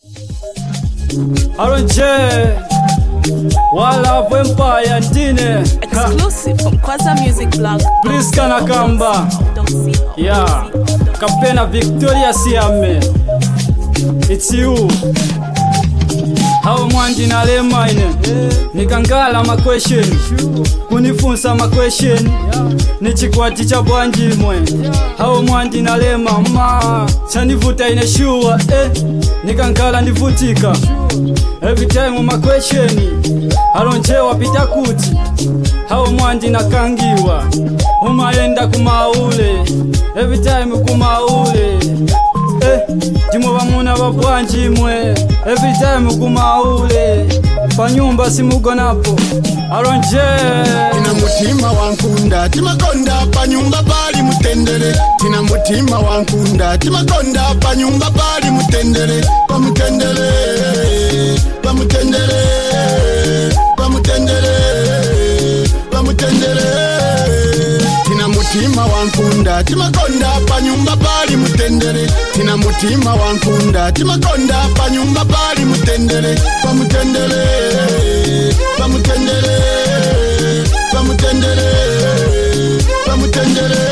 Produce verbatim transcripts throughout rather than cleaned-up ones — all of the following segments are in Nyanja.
Aronje Wala Empire Ntine Exclusive from Kwaza Music Blog. Please Kanakamba. Yeah, Kapena Victoria Siame. It's you. How mwanji na lema ine Nikangala ma question Kunifunsa ma question Nichikwati cha bwanji mwe How mwanji na lema ma Chanivuta ine shua eh Nikangala ndivutika Every time ma question Aronje wapita kuti How mwanji na kangiwa Umaenda kumaule Every time kumaule Eh, jimo bamuna babwanji mwe Every time kumaule Panyumba simugonapo Aronje Tina mutima wankunda Timakonda panyumba bali mutendere Tina mutima wankunda Timakonda panyumba bali mutendere Pamutendere Pamutendere Pamutendere Pamutendere Tina mutima wankunda Timakonda panyumba bali mutendere Tina mutima wankunda Timakonda panyumba bali mutendere Pamutendere Pamutendere Pamutendere Pamutendere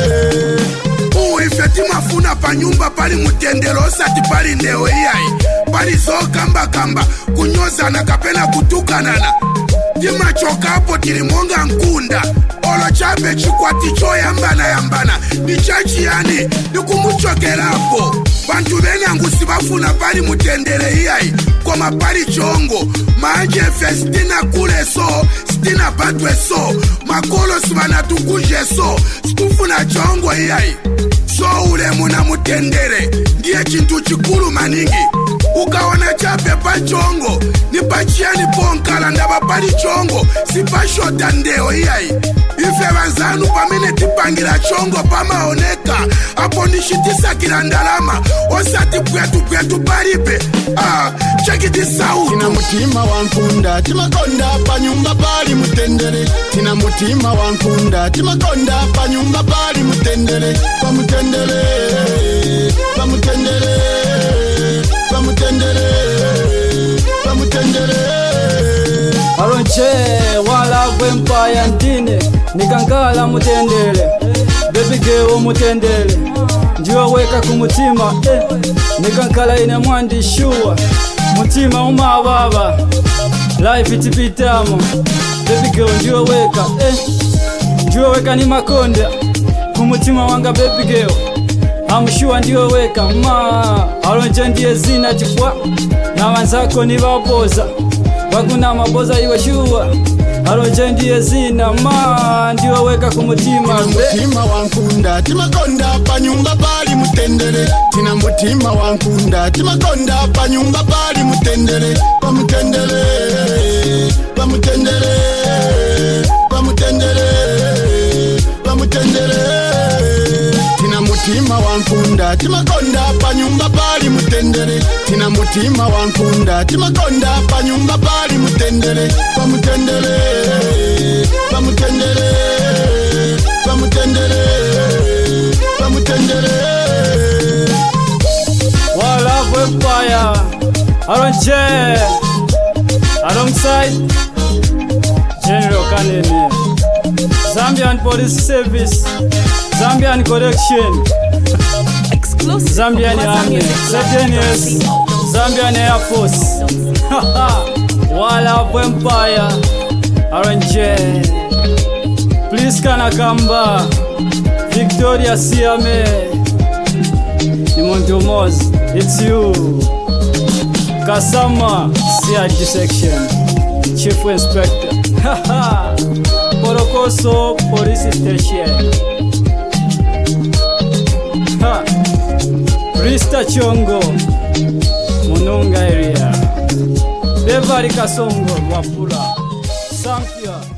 Uife timafuna panyumba pali mutendere osati pali ndeo iyai pali zo kamba kamba kunyozana kapena kutukanana Timachoka hapo tilimonga nkunda Olo chabe chikwati cho yambana yambana Nichachi yani nikumuchokela hapo Bantu bene angu sibafuna pali mutendere iyai Koma pali chongo Maanje fe stina kule so Stina batwe so Makolo sibana tukuje so Situfuna chongo iyai So ule muna mutendere Ndiye chintu chikulu maningi Ukaona chape pa chongo Nipachia niponkala ndaba pali chongo Sipashota ndeo iyai Ife wanzanu pamene tipangira chongo pamaoneka Apo nishitisa kila ndalama Osati pwetu pwetu paripe Ah, check it this out Tina mutima wankunda Timakonda panyumba pali mutendere Tina mutima wankunda Timakonda panyumba pali mutendere Pamutendere Pamutendere Pamutendere Pamutendere Aronje Wala Empire Ntine Nikangala mutendere Baby girl mutendere Ndiyo weka kumutima eh. Nikangala ine mwandi shua Mutima umababa Life itipitamo Baby girl ndiyo weka eh. Ndiyo weka ni makonde Kumutima wanga baby girl I'm sure ndiyo weka ma Aronje ndiye zina chifwa Na wanzako ni waboza Wakuna maboza iwe shua Aronje ndiye zina ma Ndiyo weka kumutima Mutima wankunda Timakonda panyumba pali mutendere Tina mutima wankunda Timakonda panyumba pali mutendere Pamutendere Pamutendere Pamutendere Pamutendere Tina mutima wankunda Timakonda panyumba pali mutendere Tina mutima wankunda Timakonda panyumba pali mutendere Pamutendere Pamutendere Pamutendere Pamutendere Wala Empire Aronje Alongside General Kanene Zambian Police Service Zambian Correction Exclusive Zambian from Kwaza Army Music seven years Blog. Zambian Air Force Wala Empire Aronje Please Kanakamba Victoria Siame Nimonto Moz It's you Kasama C I D section Chief Inspector Porokoso Police Station Ha Rista Chongo Mununga area Beverly Kasongo Wapula Sampia